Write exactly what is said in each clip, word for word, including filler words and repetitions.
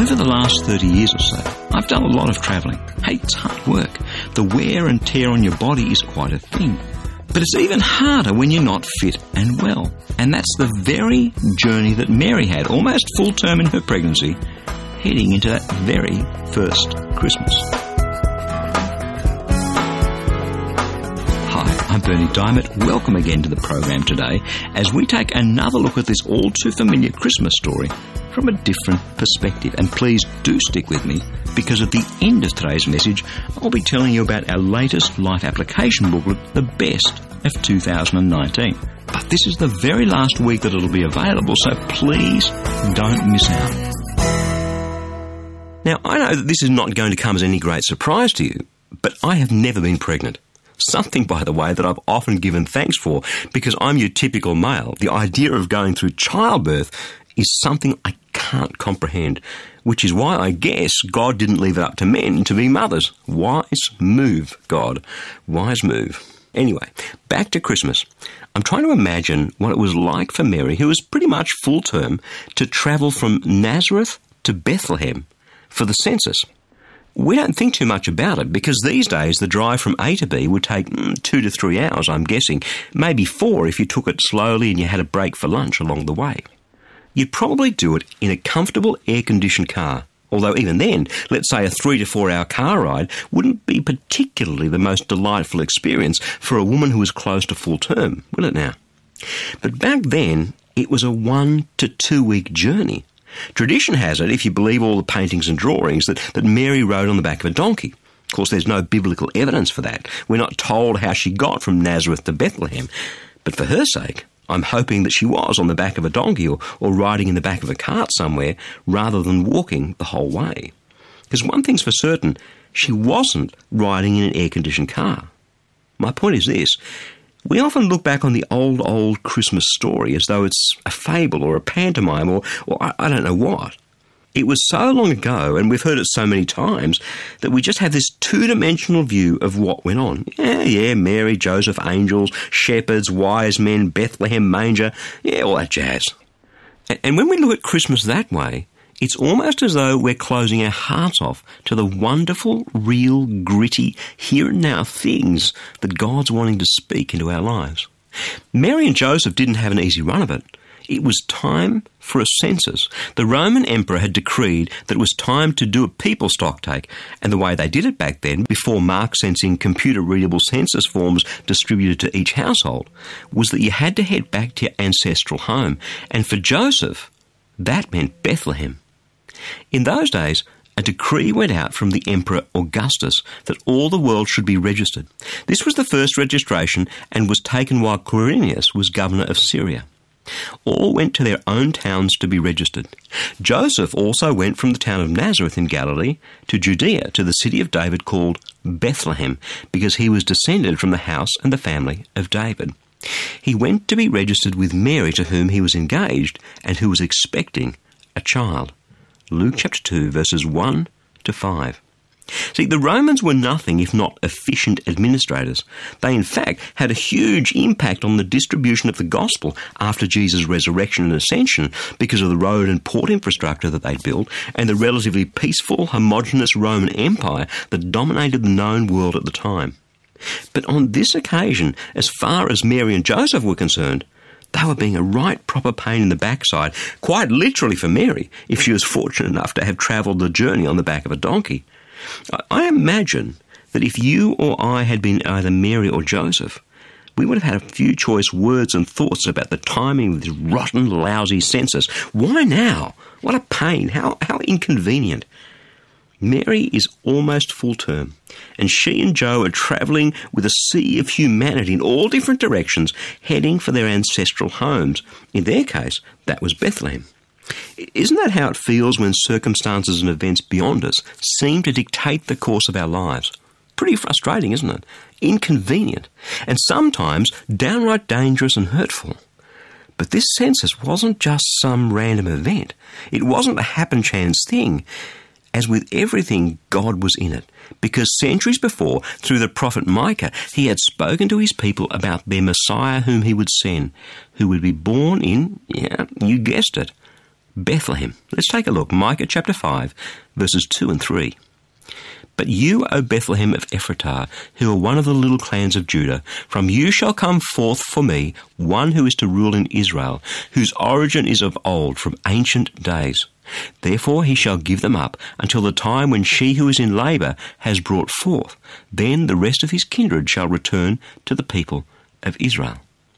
Over the last thirty years or so, I've done a lot of travelling. Hey, it's hard work. The wear and tear on your body is quite a thing. But it's even harder when you're not fit and well. And that's the very journey that Mary had, almost full term in her pregnancy, heading into that very first Christmas. Hi, I'm Bernie Diamond. Welcome again to the program today as we take another look at this all too familiar Christmas story from a different perspective. And please do stick with me, because at the end of today's message, I'll be telling you about our latest life application booklet, The Best of two thousand nineteen. But this is the very last week that it'll be available, so please don't miss out. Now, I know that this is not going to come as any great surprise to you, but I have never been pregnant. Something, by the way, that I've often given thanks for, because I'm your typical male. The idea of going through childbirth is something I can't comprehend, which is why I guess God didn't leave it up to men to be mothers. Wise move, God. Wise move. Anyway, back to Christmas. I'm trying to imagine what it was like for Mary, who was pretty much full term, to travel from Nazareth to Bethlehem for the census. We don't think too much about it, because these days the drive from A to B would take mm, two to three hours, I'm guessing. Maybe four if you took it slowly and you had a break for lunch along the way. You'd probably do it in a comfortable air-conditioned car. Although even then, let's say a three to four hour car ride wouldn't be particularly the most delightful experience for a woman who was close to full term, will it now? But back then, it was a one to two week journey. Tradition has it, if you believe all the paintings and drawings, that, that Mary rode on the back of a donkey. Of course, there's no biblical evidence for that. We're not told how she got from Nazareth to Bethlehem. But for her sake, I'm hoping that she was on the back of a donkey or, or riding in the back of a cart somewhere rather than walking the whole way. Because one thing's for certain, she wasn't riding in an air-conditioned car. My point is this. We often look back on the old, old Christmas story as though it's a fable or a pantomime or, or I, I don't know what. It was so long ago, and we've heard it so many times, that we just have this two-dimensional view of what went on. Yeah, yeah, Mary, Joseph, angels, shepherds, wise men, Bethlehem, manger, yeah, all that jazz. And, and when we look at Christmas that way, it's almost as though we're closing our hearts off to the wonderful, real, gritty, here and now things that God's wanting to speak into our lives. Mary and Joseph didn't have an easy run of it. It was time for a census. The Roman emperor had decreed that it was time to do a people stocktake, and the way they did it back then, before mark-sensing computer-readable census forms distributed to each household, was that you had to head back to your ancestral home. And for Joseph, that meant Bethlehem. In those days, a decree went out from the Emperor Augustus that all the world should be registered. This was the first registration and was taken while Quirinius was governor of Syria. All went to their own towns to be registered. Joseph also went from the town of Nazareth in Galilee to Judea, to the city of David called Bethlehem, because he was descended from the house and the family of David. He went to be registered with Mary, to whom he was engaged and who was expecting a child. Luke chapter two, verses one to five. See, the Romans were nothing if not efficient administrators. They, in fact, had a huge impact on the distribution of the gospel after Jesus' resurrection and ascension because of the road and port infrastructure that they'd built and the relatively peaceful, homogeneous Roman Empire that dominated the known world at the time. But on this occasion, as far as Mary and Joseph were concerned, they were being a right proper pain in the backside, quite literally for Mary, if she was fortunate enough to have travelled the journey on the back of a donkey. I imagine that if you or I had been either Mary or Joseph, we would have had a few choice words and thoughts about the timing of this rotten, lousy census. Why now? What a pain. How, how inconvenient. Mary is almost full term, and she and Joe are travelling with a sea of humanity in all different directions, heading for their ancestral homes. In their case, that was Bethlehem. Isn't that how it feels when circumstances and events beyond us seem to dictate the course of our lives? Pretty frustrating, isn't it? Inconvenient, and sometimes downright dangerous and hurtful. But this census wasn't just some random event. It wasn't a happen-chance thing. As with everything, God was in it, because centuries before, through the prophet Micah, he had spoken to his people about their Messiah whom he would send, who would be born in, yeah, you guessed it, Bethlehem. Let's take a look. Micah chapter five, verses two and three. But you, O Bethlehem of Ephratah, who are one of the little clans of Judah, from you shall come forth for me one who is to rule in Israel, whose origin is of old, from ancient days. Therefore he shall give them up until the time when she who is in labour has brought forth. Then the rest of his kindred shall return to the people of Israel.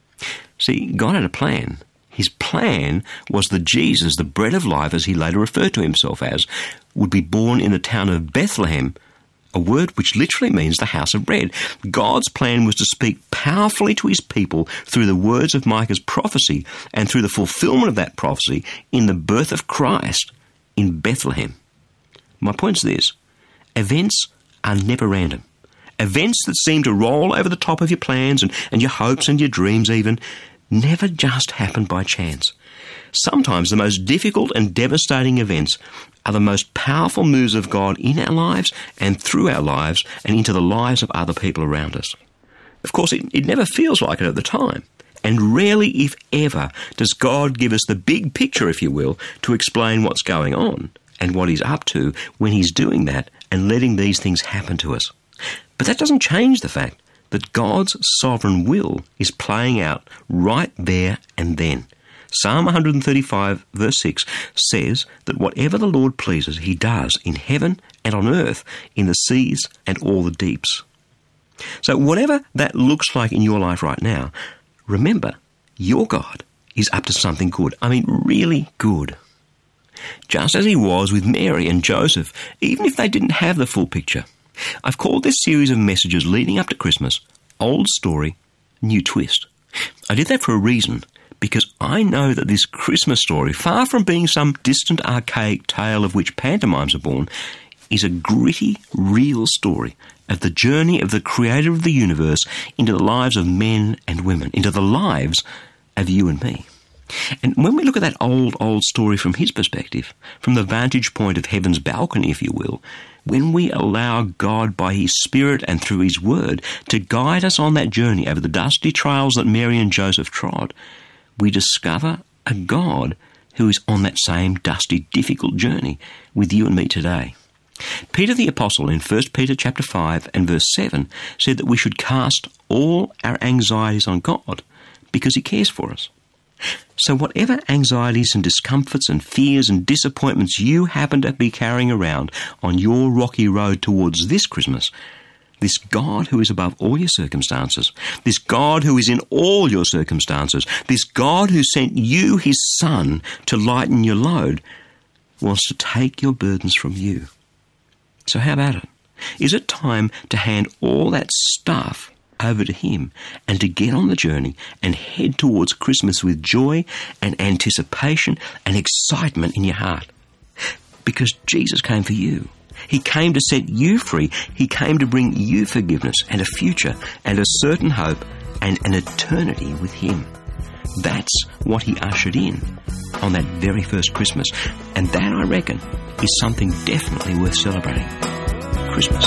See, God had a plan. His plan was that Jesus, the bread of life, as he later referred to himself as, would be born in the town of Bethlehem, a word which literally means the house of bread. God's plan was to speak powerfully to his people through the words of Micah's prophecy and through the fulfillment of that prophecy in the birth of Christ in Bethlehem. My point's this: events are never random. Events that seem to roll over the top of your plans and, and your hopes and your dreams even never just happen by chance. Sometimes the most difficult and devastating events are the most powerful moves of God in our lives and through our lives and into the lives of other people around us. Of course, it, it never feels like it at the time. And rarely, if ever, does God give us the big picture, if you will, to explain what's going on and what he's up to when he's doing that and letting these things happen to us. But that doesn't change the fact that God's sovereign will is playing out right there and then. Psalm one thirty-five verse six says that whatever the Lord pleases, he does in heaven and on earth, in the seas and all the deeps. So whatever that looks like in your life right now, remember, your God is up to something good. I mean, really good. Just as he was with Mary and Joseph, even if they didn't have the full picture. I've called this series of messages leading up to Christmas, Old Story, New Twist. I did that for a reason, because I know that this Christmas story, far from being some distant archaic tale of which pantomimes are born, is a gritty, real story of the journey of the creator of the universe into the lives of men and women, into the lives of you and me. And when we look at that old, old story from his perspective, from the vantage point of heaven's balcony, if you will, when we allow God by his Spirit and through his word to guide us on that journey over the dusty trails that Mary and Joseph trod, we discover a God who is on that same dusty, difficult journey with you and me today. Peter the Apostle in First Peter chapter five and verse seven said that we should cast all our anxieties on God because he cares for us. So whatever anxieties and discomforts and fears and disappointments you happen to be carrying around on your rocky road towards this Christmas, this God who is above all your circumstances, this God who is in all your circumstances, this God who sent you his Son to lighten your load, wants to take your burdens from you. So how about it? Is it time to hand all that stuff over to him and to get on the journey and head towards Christmas with joy and anticipation and excitement in your heart? Because Jesus came for you. He came to set you free. He came to bring you forgiveness and a future and a certain hope and an eternity with him. That's what he ushered in on that very first Christmas. And that, I reckon, is something definitely worth celebrating. Christmas.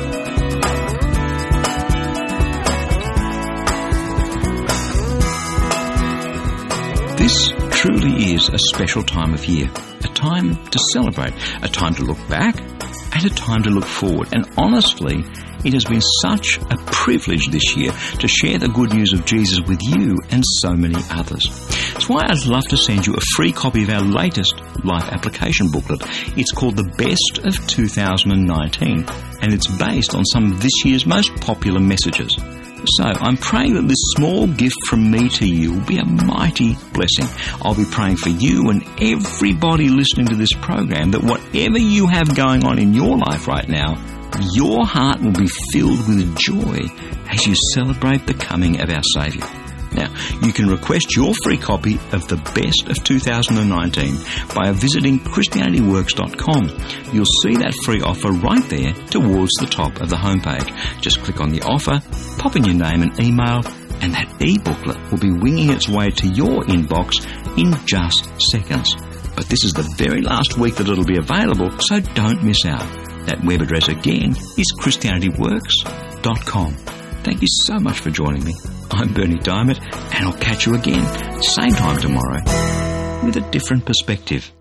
This truly is a special time of year, a time to celebrate, a time to look back, and a time to look forward. And honestly, it has been such a privilege this year to share the good news of Jesus with you and so many others. That's why I'd love to send you a free copy of our latest life application booklet. It's called The Best of two thousand nineteen, and it's based on some of this year's most popular messages. So I'm praying that this small gift from me to you will be a mighty blessing. I'll be praying for you and everybody listening to this program that whatever you have going on in your life right now, your heart will be filled with joy as you celebrate the coming of our Saviour. Now, you can request your free copy of The Best of two thousand nineteen by visiting Christianity Works dot com. You'll see that free offer right there towards the top of the homepage. Just click on the offer, pop in your name and email, and that e-booklet will be winging its way to your inbox in just seconds. But this is the very last week that it'll be available, so don't miss out. That web address again is Christianity Works dot com. Thank you so much for joining me. I'm Bernie Diamond, and I'll catch you again, same time tomorrow, with a different perspective.